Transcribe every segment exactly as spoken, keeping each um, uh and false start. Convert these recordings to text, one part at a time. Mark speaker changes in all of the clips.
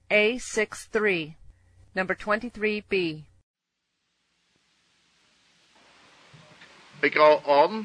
Speaker 1: A sixty-three, number twenty-three B.
Speaker 2: We go on.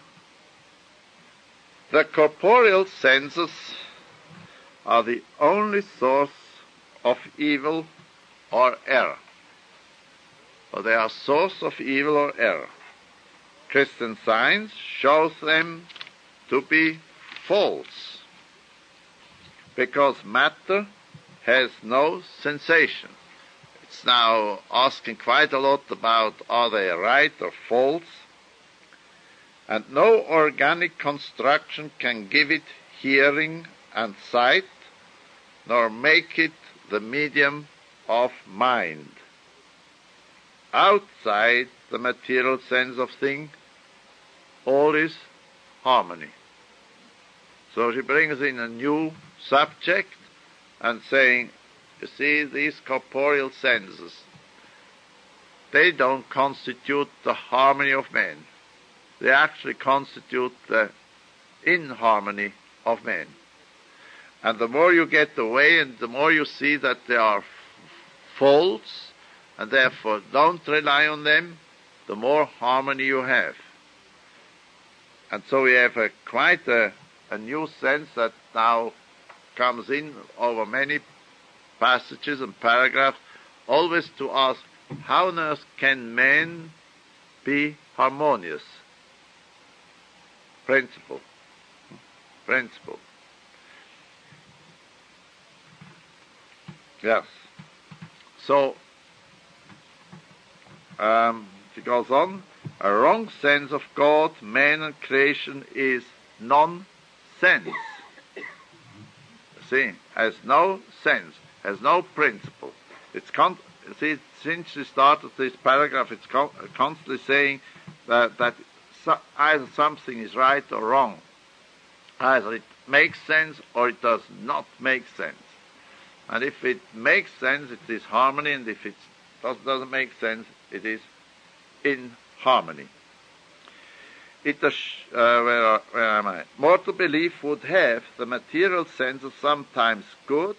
Speaker 2: The corporeal senses are the only source of evil or error. Or they are source of evil or error. Christian Science shows them to be false, because matter has no sensation. It's now asking quite a lot about are they right or false, and no organic construction can give it hearing and sight, nor make it the medium of mind. Outside the material sense of thing, all is harmony. So she brings in a new subject and saying, you see, these corporeal senses, they don't constitute the harmony of man. They actually constitute the inharmony of man. And the more you get away and the more you see that they are false, and therefore don't rely on them, the more harmony you have. And so we have a, quite a, a new sense that now comes in over many passages and paragraphs, always to ask, how on earth can man be harmonious? Principle. Principle. Yes. So, um, she goes on, a wrong sense of God, man and creation is nonsense. See, has no sense, has no principle. It's con- see, since she started this paragraph, it's con- constantly saying that, that so- either something is right or wrong. Either it makes sense or it does not make sense. And if it makes sense, it is harmony, and if it does, doesn't make sense, it is inharmony. It is, uh, where, are, where am I? Mortal belief would have the material senses sometimes good,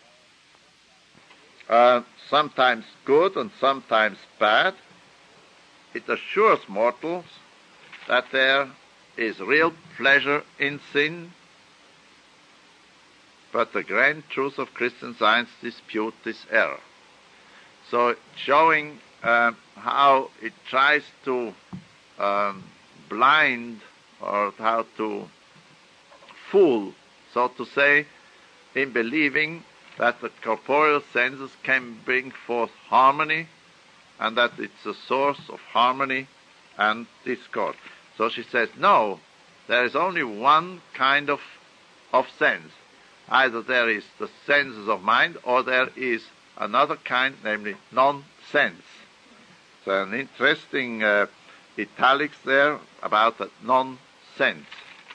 Speaker 2: uh, sometimes good and sometimes bad. It assures mortals that there is real pleasure in sin, but the grand truth of Christian Science disputes this error. So showing uh, how it tries to um, blind or how to fool, so to say, in believing that the corporeal senses can bring forth harmony and that it's a source of harmony and discord. So she says, no, there is only one kind of, of sense. Either there is the senses of mind or there is another kind, namely non-sense. So an interesting uh, italics there about that non-sense.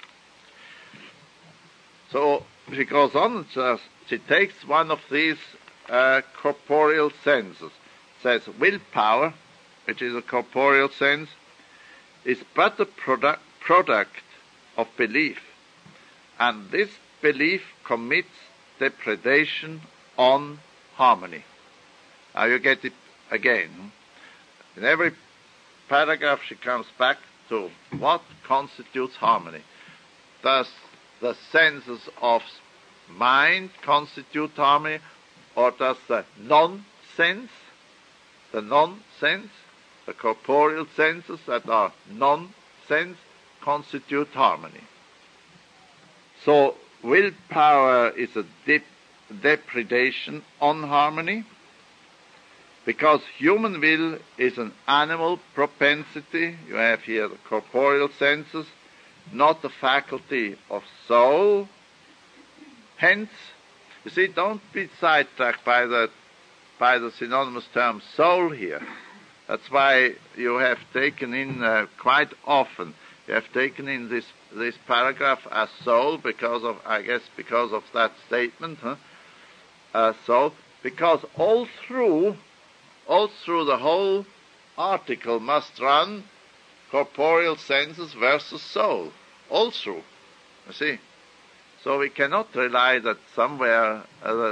Speaker 2: So she goes on and says, she takes one of these uh, corporeal senses, says willpower, which is a corporeal sense, is but a product, product of belief, and this belief commits depredation on harmony. Now you get it again. In every paragraph she comes back to what constitutes harmony. Does the senses of mind constitute harmony, or does the non-sense, the non-sense, the corporeal senses that are non-sense constitute harmony? So willpower is a dep- depredation on harmony, because human will is an animal propensity. You have here the corporeal senses, not the faculty of soul. Hence, you see, don't be sidetracked by the, by the synonymous term soul here. That's why you have taken in uh, quite often, you have taken in this, this paragraph as soul because of, I guess, because of that statement, huh? Uh, soul, because all through, all through the whole article must run corporeal senses versus soul, all through, you see. So we cannot rely that somewhere uh, the,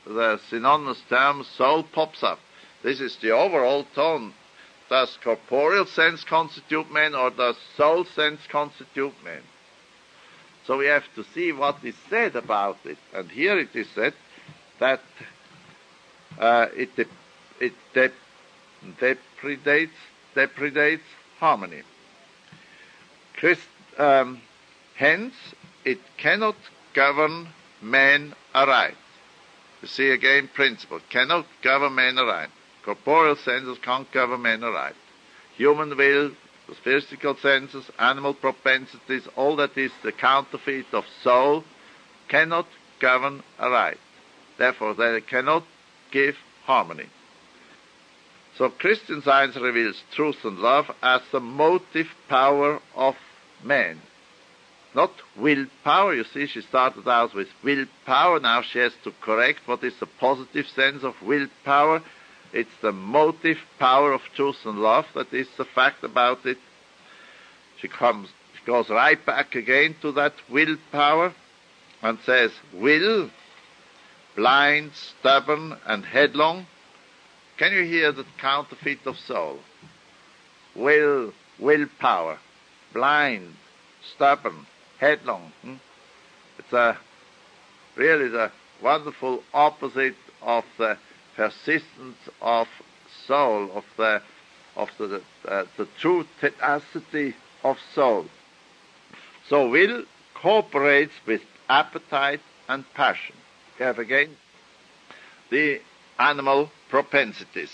Speaker 2: the synonymous term soul pops up. This is the overall tone. Does corporeal sense constitute man, or does soul sense constitute man? So we have to see what is said about it. And here it is said that uh, it de- it de- depredates depredates harmony. Christ, um, hence, it cannot govern man aright. You see again, principle cannot govern man aright. Corporeal senses can't govern man aright. Human will, the physical senses, animal propensities, all that is the counterfeit of soul, cannot govern aright. Therefore, they cannot give harmony. So Christian Science reveals truth and love as the motive power of man. Not willpower. You see, she started out with willpower. Now she has to correct what is the positive sense of willpower. It's the motive power of truth and love that is the fact about it. She comes, she goes right back again to that willpower and says, will, blind, stubborn, and headlong. Can you hear the counterfeit of soul? Will, willpower, blind, stubborn, headlong. Hmm? It's a really the wonderful opposite of the persistence of soul, of the of the uh, the true tenacity of soul. So will cooperates with appetite and passion. We have again the animal propensities.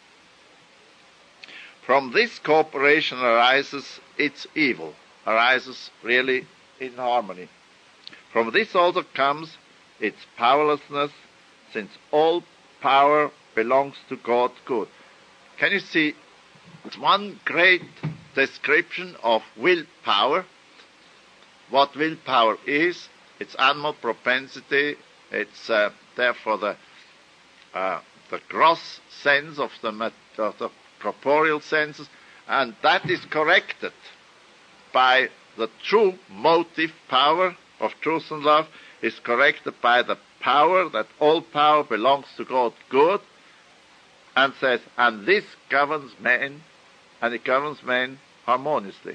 Speaker 2: From this cooperation arises its evil, arises really in harmony. From this also comes its powerlessness, since all power belongs to God good. Can you see, it's one great description of willpower. What willpower is, it's animal propensity, it's uh, therefore the uh, the gross sense of the, of the corporeal senses, and that is corrected by the true motive power of truth and love, is corrected by the power that all power belongs to God good, and says, and this governs man, and it governs man harmoniously.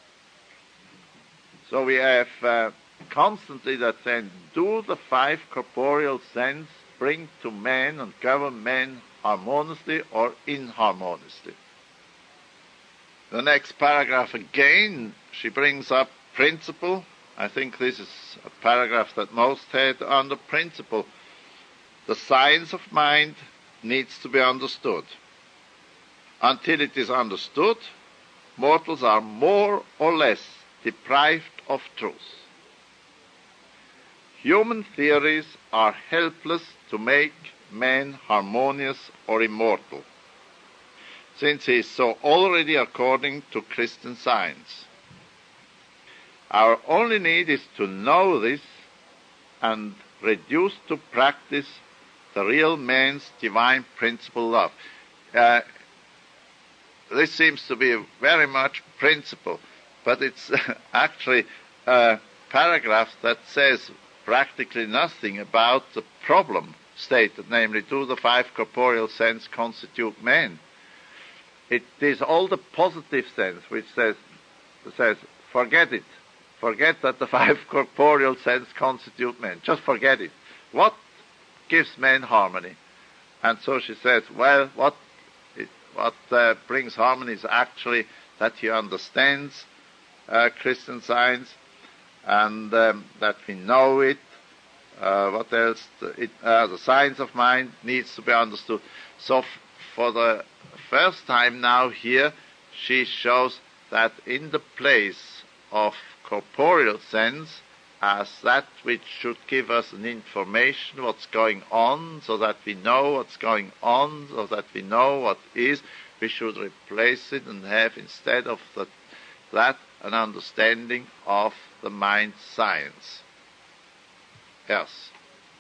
Speaker 2: So we have uh, constantly that saying, do the five corporeal sense bring to man and govern man harmoniously or inharmoniously? The next paragraph again, she brings up principle. I think this is a paragraph that most had under principle. The science of mind needs to be understood. Until it is understood, mortals are more or less deprived of truth. Human theories are helpless to make man harmonious or immortal, since he is so already according to Christian science. Our only need is to know this and reduce to practice the real man's divine principle love. Uh, this seems to be very much principle, but it's actually a paragraph that says practically nothing about the problem stated, namely, do the five corporeal sense constitute man? It is all the positive sense which says, says forget it. Forget that the five corporeal sense constitute man. Just forget it. What gives man harmony? And so she says, well, what it, what uh, brings harmony is actually that he understands uh, Christian science, and um, that we know it. Uh, what else? It, uh, the science of mind needs to be understood. So f- for the first time now here, she shows that in the place of corporeal sense as that which should give us an information what's going on, so that we know what's going on, so that we know what is, we should replace it and have instead of the, that an understanding of the mind science. Yes.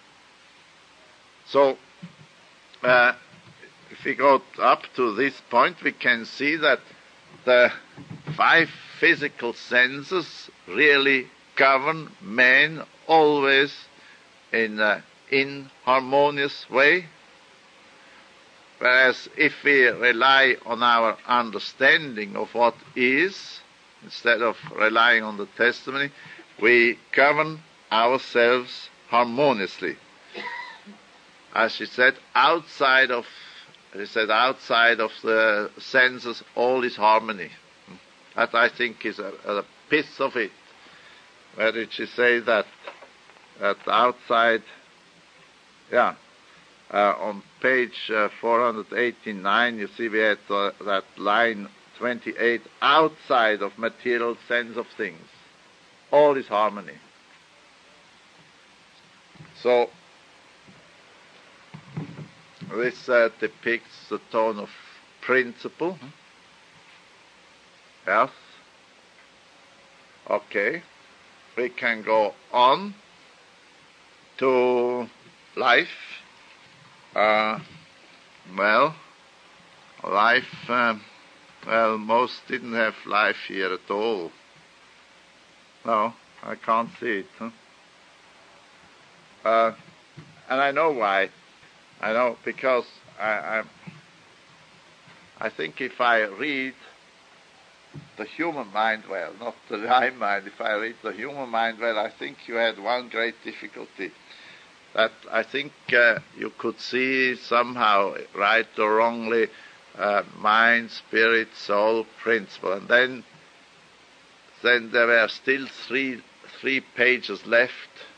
Speaker 2: So, uh, if we go up to this point, we can see that the five physical senses really govern man always in uh, in harmonious way. Whereas if we rely on our understanding of what is, instead of relying on the testimony, we govern ourselves harmoniously. As she said, outside of, she said, outside of the senses, all is harmony. That, I think, is a, a piece of it. Where did she say that? That outside, yeah, uh, on page uh, four hundred eighty-nine, you see we had uh, that line twenty-eight, outside of material sense of things, all is harmony. So, this uh, depicts the tone of principle. Yes. Okay. We can go on to life. Uh, well, life, um, well, most didn't have life here at all. No, I can't see it. Huh? Uh, and I know why. I know because I, I, I think if I read the human mind well, not the divine mind, if I read the human mind well, I think you had one great difficulty. That I think uh, you could see somehow, right or wrongly, uh, mind, spirit, soul, principle. And then, then there were still three, three pages left.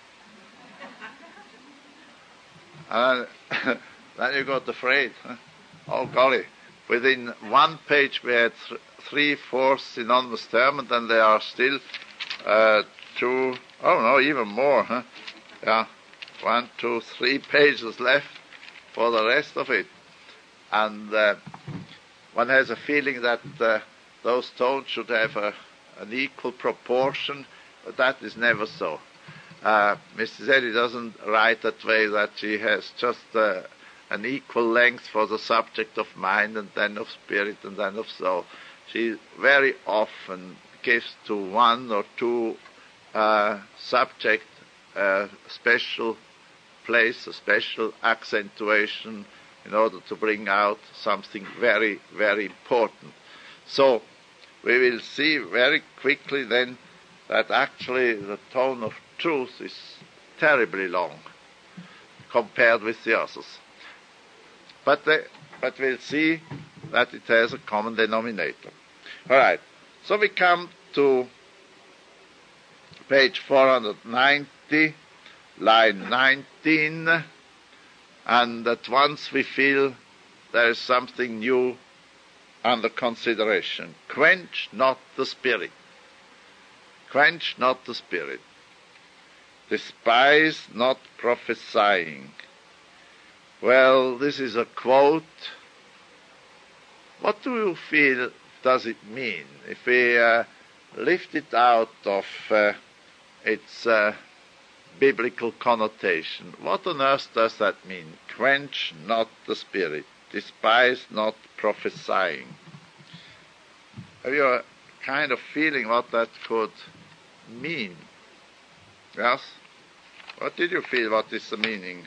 Speaker 2: And then you got afraid. Huh? Oh, golly. Within one page we had th- three fourths synonymous terms, and then there are still uh, two, oh no, even more. Huh? Yeah, one, two, three pages left for the rest of it. And uh, one has a feeling that uh, those tones should have a, an equal proportion, but that is never so. Uh, Missus Eddy doesn't write that way, that she has just uh, an equal length for the subject of mind and then of spirit and then of soul. She very often gives to one or two uh, subject a special place, a special accentuation in order to bring out something very, very important. So we will see very quickly then that actually the tone of truth is terribly long compared with the others. But, the, but we'll see that it has a common denominator. All right, so we come to page four hundred ninety, line nineteen, and at once we feel there is something new under consideration. Quench not the spirit. Quench not the spirit. Despise not prophesying. Well, this is a quote. What do you feel does it mean? If we uh, lift it out of uh, its uh, biblical connotation, what on earth does that mean? Quench not the spirit. Despise not prophesying. Have you a kind of feeling what that could mean? Yes? What did you feel? What is the meaning?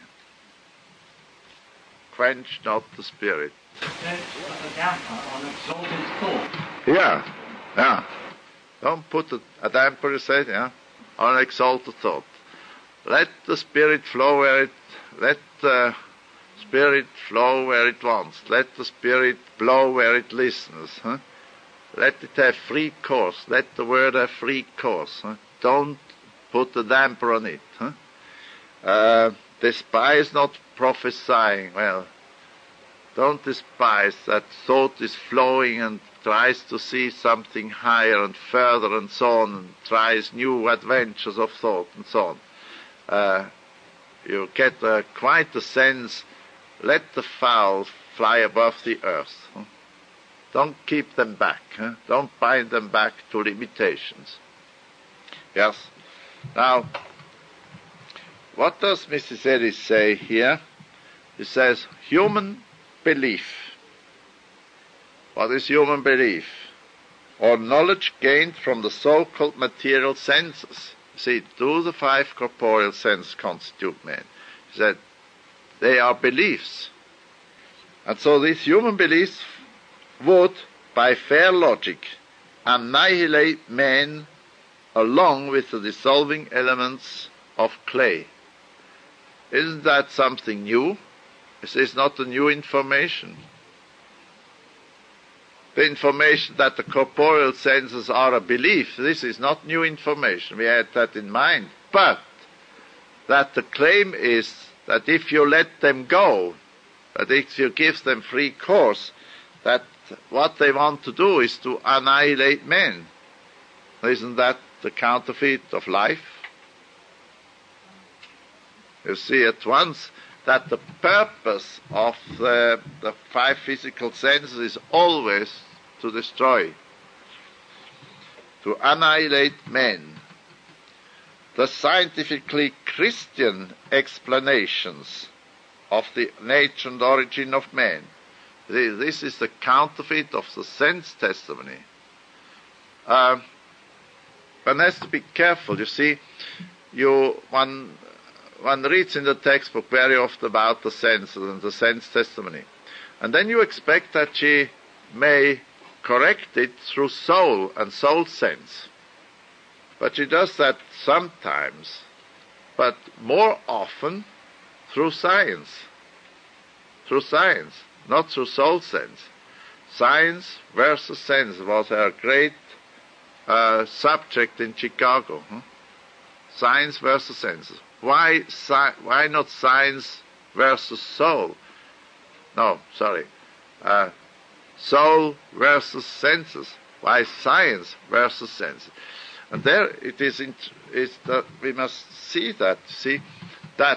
Speaker 2: Quench not the spirit.
Speaker 3: There's a damper on exalted thought.
Speaker 2: Yeah, yeah. Don't put a, a damper, you said, yeah, on exalted thought. Let the spirit flow where it, let the spirit flow where it wants. Let the spirit blow where it listens. Huh? Let it have free course. Let the word have free course. Huh? Don't put a damper on it. Huh? Uh, despise not prophesying. Well, don't despise that thought is flowing and tries to see something higher and further and so on, and tries new adventures of thought and so on. Uh, you get uh, quite a sense, let the fowl fly above the earth. Huh? Don't keep them back. Huh? Don't bind them back to limitations. Yes. Now, what does Missus Eddy say here? He says, human belief. What is human belief? Or knowledge gained from the so-called material senses. See, do the five corporeal senses constitute man? He said, they are beliefs. And so these human beliefs would, by fair logic, annihilate man along with the dissolving elements of clay. Isn't that something new? This is not a new information. The information that the corporeal senses are a belief, this is not new information. We had that in mind. But that the claim is that if you let them go, that if you give them free course, that what they want to do is to annihilate men. Isn't that the counterfeit of life? You see at once that the purpose of the, the five physical senses is always to destroy, to annihilate men. The scientifically Christian explanations of the nature and origin of man, this is the counterfeit of the sense testimony. Uh, one has to be careful. You see, you one one reads in the textbook very often about the senses and the sense testimony, and then you expect that she may correct it through soul and soul sense. But she does that sometimes, but more often through science. Through science, not through soul sense. Science versus sense was her great uh, subject in Chicago. Hmm? Science versus senses. Why, sci- why not science versus soul? No, sorry. Uh, soul versus senses. Why science versus senses? And there it is, in, is that we must see that, see, that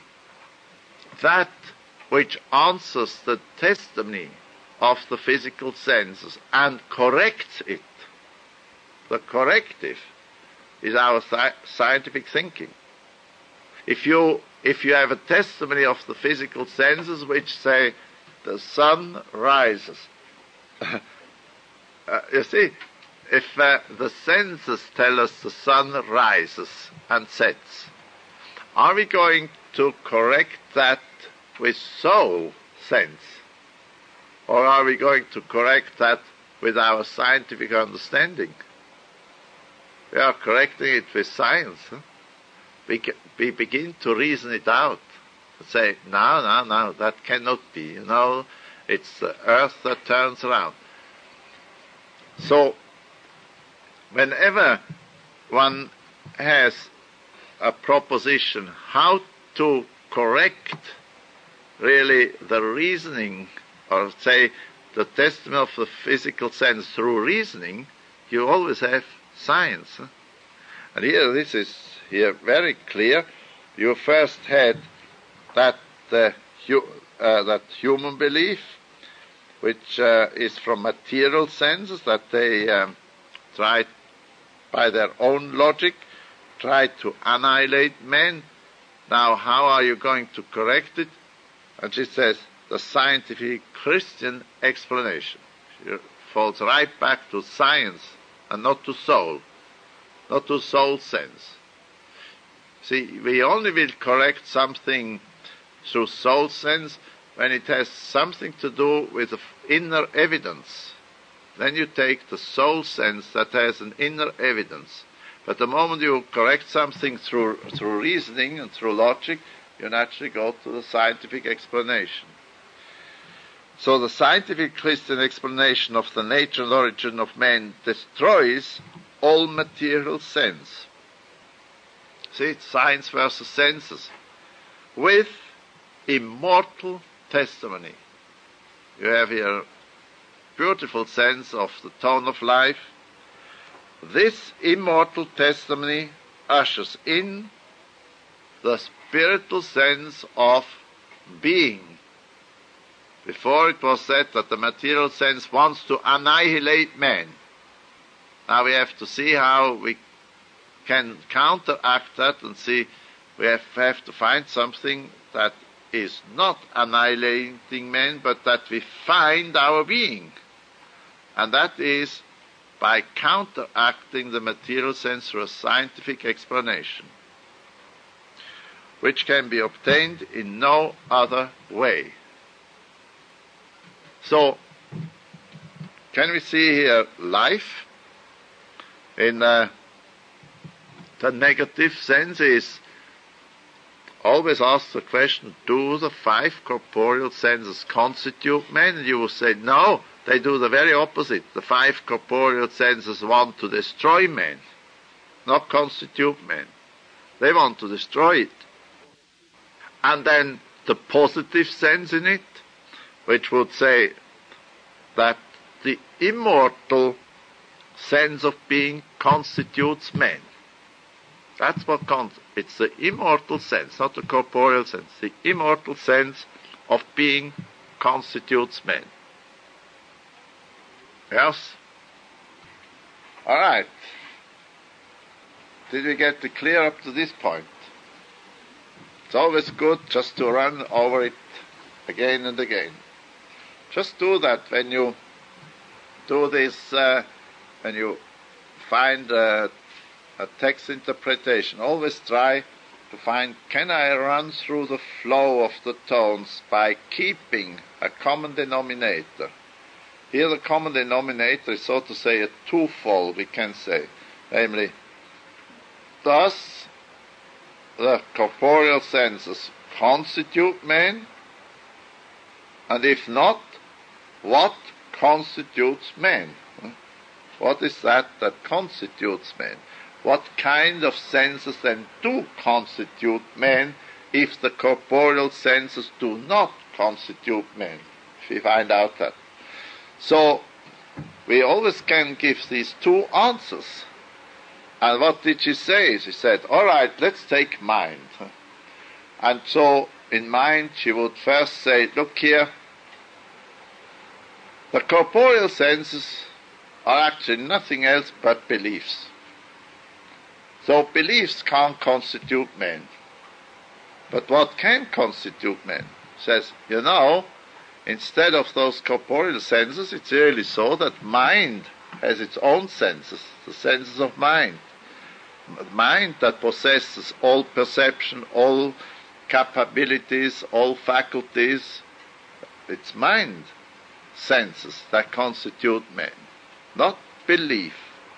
Speaker 2: that which answers the testimony of the physical senses and corrects it, the corrective, is our sci- scientific thinking. If you, if you have a testimony of the physical senses which say the sun rises, uh, you see, if uh, the senses tell us the sun rises and sets, are we going to correct that with soul sense? Or are we going to correct that with our scientific understanding? We are correcting it with science. Huh? We, we begin to reason it out. Say, no, no, no, that cannot be. You know, it's the earth that turns around. So, whenever one has a proposition how to correct really the reasoning, or say the testimony of the physical sense through reasoning, you always have science. Huh? And here, this is here very clear. You first had that uh, hu- uh, that human belief, which uh, is from material senses, that they um, try by their own logic, try to annihilate men. Now, how are you going to correct it? And she says, the scientific Christian explanation. She falls right back to science and not to soul, not to soul sense. See, we only will correct something through soul sense when it has something to do with the inner evidence. Then you take the soul sense that has an inner evidence. But the moment you correct something through through reasoning and through logic, you naturally go to the scientific explanation. So the scientific Christian explanation of the nature and origin of man destroys all material sense. See, it's science versus senses, with immortal testimony. You have here beautiful sense of the tone of life. This immortal testimony ushers in the spiritual sense of being. Before it was said that the material sense wants to annihilate man. Now we have to see how we can counteract that and see we have, have to find something that is not annihilating man, but that we find our being. And that is by counteracting the material sense through a scientific explanation. which can be obtained in no other way. So, can we see here life? In uh, the negative sense is always ask the question, do the five corporeal senses constitute man? And you will say, no, they do the very opposite. The five corporeal senses want to destroy man, not constitute man. They want to destroy it. And then the positive sense in it, which would say that the immortal sense of being constitutes man. That's what con- it's the immortal sense, not the corporeal sense. The immortal sense of being constitutes man. Yes? All right. Did we get it clear up to this point? It's always good just to run over it again and again. Just do that when you do this, uh, when you find uh, a text interpretation. Always try to find, can I run through the flow of the tones by keeping a common denominator? Here the common denominator is, so to say, a twofold, we can say. Namely, does the corporeal senses constitute man? And if not, what constitutes man? What is that that constitutes man? What kind of senses then do constitute man if the corporeal senses do not constitute man? If we find out that. So, we always can give these two answers. And what did she say? She said, all right, let's take mind. And so, in mind, she would first say, look here, the corporeal senses are actually nothing else but beliefs. So beliefs can't constitute man. But what can constitute man? Says, you know, instead of those corporeal senses, it's really so that mind has its own senses, the senses of mind. Mind that possesses all perception, all capabilities, all faculties. It's mind senses that constitute man, not belief.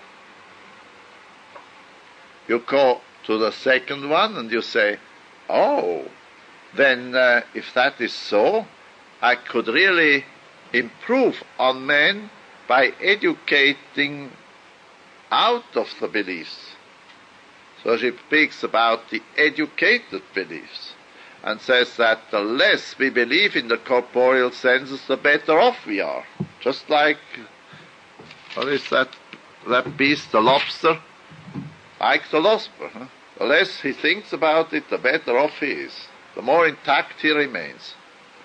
Speaker 2: You go to the second one and you say, oh, then uh, if that is so, I could really improve on man by educating out of the beliefs. So she speaks about the educated beliefs and says that the less we believe in the corporeal senses, the better off we are. Just like, what is that, that beast, the lobster? Like the lobster. Huh? The less he thinks about it, the better off he is. The more intact he remains.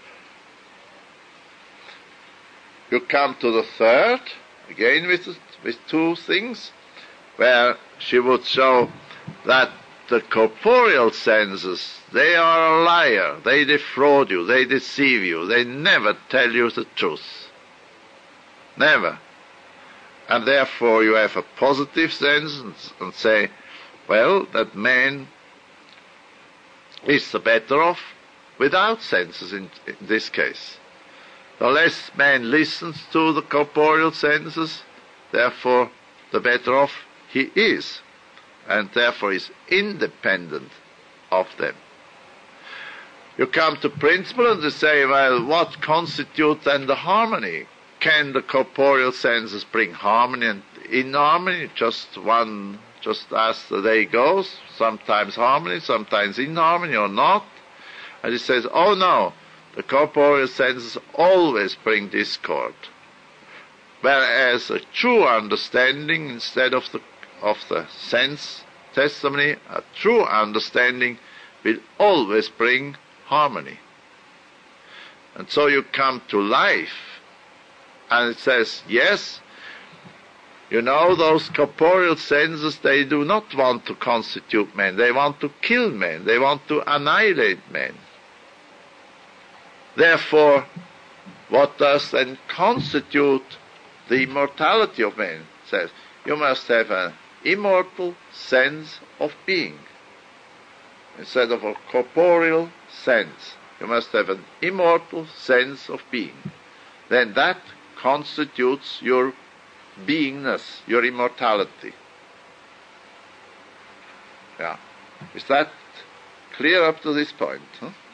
Speaker 2: You come to the third, again with, with two things, where she would show that the corporeal senses, they are a liar, they defraud you, they deceive you, they never tell you the truth. Never. And therefore you have a positive sense and, and say, well, that man is the better off without senses in, in this case. The less man listens to the corporeal senses, therefore the better off he is, and therefore is independent of them. You come to principle and you say, well, what constitutes then the harmony? Can the corporeal senses bring harmony and inharmony? Just one, just as the day goes, sometimes harmony, sometimes inharmony or not. And he says, oh no, the corporeal senses always bring discord. Whereas a true understanding, instead of the, of the sense testimony, a true understanding will always bring harmony. And so you come to life, and it says, yes, you know, those corporeal senses, they do not want to constitute man. They want to kill man. They want to annihilate man. Therefore, what does then constitute the immortality of man? It says, you must have an immortal sense of being. instead of a corporeal sense. You must have an immortal sense of being. Then that constitutes your beingness, your immortality. Yeah. Is that clear up to this point? Huh?